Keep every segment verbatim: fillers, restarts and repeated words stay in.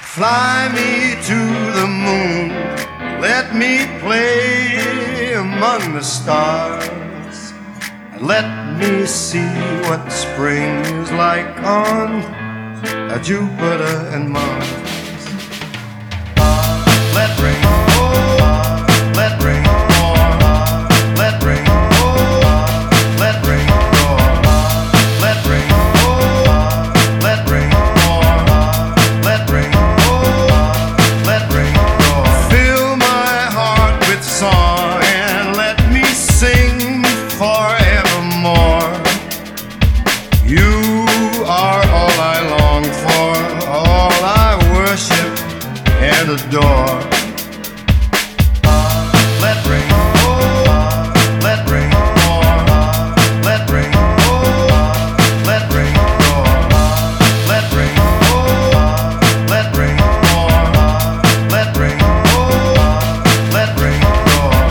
Fly me to the moon, let me play among the stars, and let me see what spring is like on Jupiter and Mars. Let rain pour, let rain pour, let rain pour, let rain pour, let rain pour, let rain pour, let rain pour, let rain pour. Fill my heart with song and let me sing forevermore. You are all I long for, all I worship and adore. Let rain pour, let rain pour, let rain pour, let rain pour, let rain pour, let rain pour, let rain pour, let rain pour.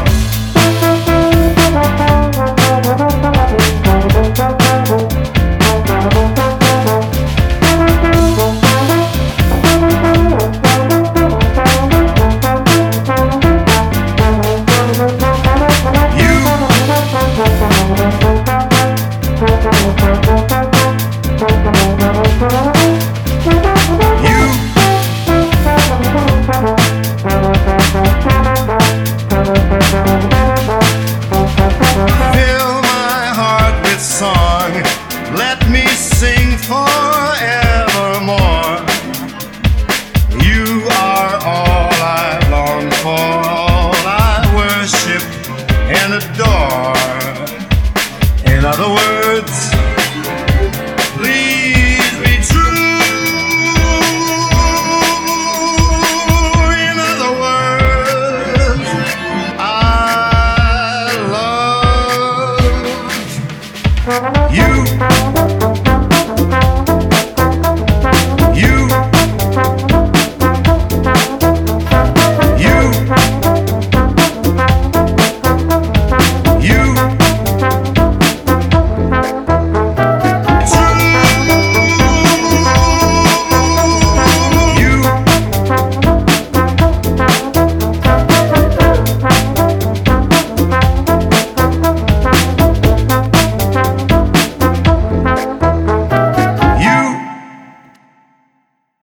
Song, let me sing forevermore. You are all I long for, all I worship and adore. In other words, please be true. In other words, I love you.